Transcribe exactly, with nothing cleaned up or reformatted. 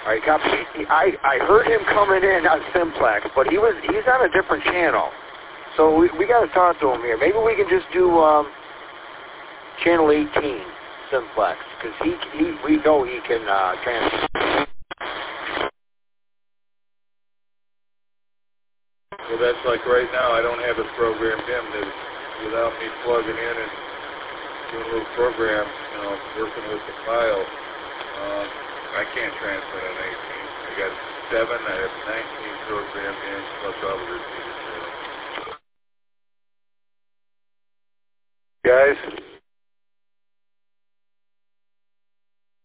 All right, copy. He, I I heard him coming in on Simplex, but he was he's on a different channel, so we we got to talk to him here. Maybe we can just do um, channel eighteen Simplex, because he he we know he can uh, transfer. Well, that's like right now. I don't have it programmed in. That without me plugging in and doing a little program, you know, working with the file. Um, I can't transmit on eighteen. I got seven, I have nineteen programmed in, plus all the repeaters. Guys?